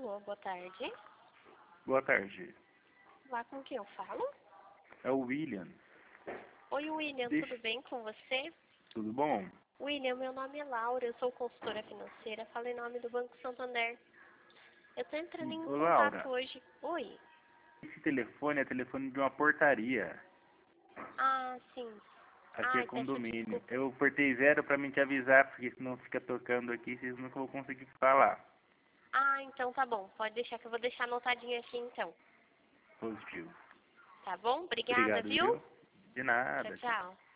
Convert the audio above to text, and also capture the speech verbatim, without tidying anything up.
Alô, boa tarde. Boa tarde. Lá com quem eu falo? É o William. Oi, William, Deixa... tudo bem com você? Tudo bom? William, meu nome é Laura, eu sou consultora financeira, falo em nome do Banco Santander. Eu tô entrando em Ô, contato Laura, hoje. Oi. esse telefone é telefone de uma portaria. Ah, sim. Aqui é Ai, peço condomínio. desculpa. Eu apertei zero pra mim te avisar, porque senão fica tocando aqui, vocês nunca vão conseguir falar. Ah, então tá bom. Pode deixar que eu vou deixar anotadinho aqui então. Positivo. Tá bom? Obrigada, Obrigado, viu? viu? De Tchau, nada, tchau. tchau.